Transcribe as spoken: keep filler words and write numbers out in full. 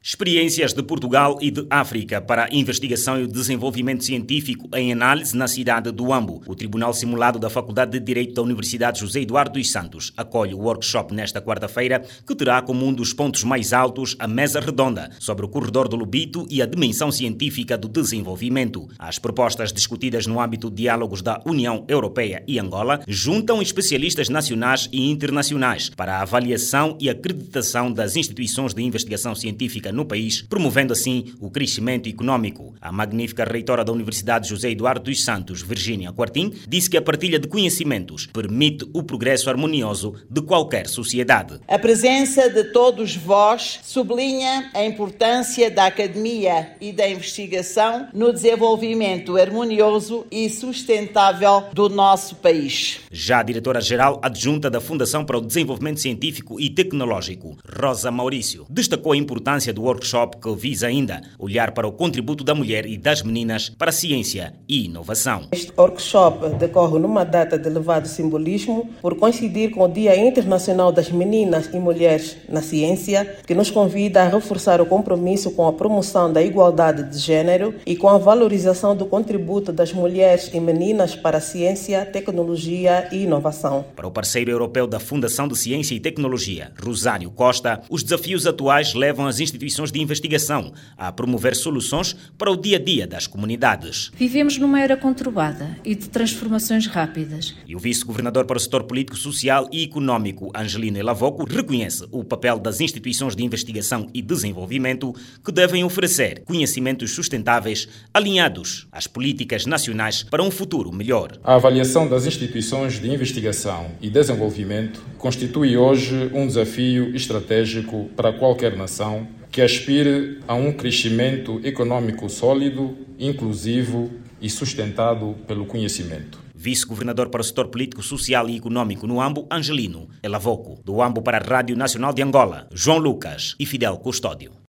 Experiências de Portugal e de África para a investigação e o desenvolvimento científico em análise na cidade do Huambo. O Tribunal Simulado da Faculdade de Direito da Universidade José Eduardo dos Santos acolhe o workshop nesta quarta-feira, que terá como um dos pontos mais altos a mesa redonda sobre o corredor do Lobito e a dimensão científica do desenvolvimento. As propostas discutidas no âmbito de diálogos da União Europeia e Angola juntam especialistas nacionais e internacionais para a avaliação e acreditação das instituições de investigação científica no país, promovendo assim o crescimento econômico. A magnífica reitora da Universidade José Eduardo dos Santos, Virgínia Quartim, disse que a partilha de conhecimentos permite o progresso harmonioso de qualquer sociedade. A presença de todos vós sublinha a importância da academia e da investigação no desenvolvimento harmonioso e sustentável do nosso país. Já a diretora-geral adjunta da Fundação para o Desenvolvimento Científico e Tecnológico, Rosa Maurício, destacou a importância do workshop, que visa ainda olhar para o contributo da mulher e das meninas para a ciência e inovação. Este workshop decorre numa data de elevado simbolismo por coincidir com o Dia Internacional das Meninas e Mulheres na Ciência, que nos convida a reforçar o compromisso com a promoção da igualdade de género e com a valorização do contributo das mulheres e meninas para a ciência, tecnologia e inovação. Para o parceiro europeu da Fundação de Ciência e Tecnologia, Rosário Costa, os desafios atuais levam as instituições de investigação a promover soluções para o dia-a-dia das comunidades. Vivemos numa era conturbada e de transformações rápidas. E o vice-governador para o setor político, social e econômico, Angelino Elavoco, reconhece o papel das instituições de investigação e desenvolvimento, que devem oferecer conhecimentos sustentáveis alinhados às políticas nacionais para um futuro melhor. A avaliação das instituições de investigação e desenvolvimento constitui hoje um desafio estratégico para qualquer nação que aspire a um crescimento econômico sólido, inclusivo e sustentado pelo conhecimento. Vice-governador para o setor político, social e econômico no Huambo, Angelino Elavoco. Do Huambo para a Rádio Nacional de Angola, João Lucas e Fidel Custódio.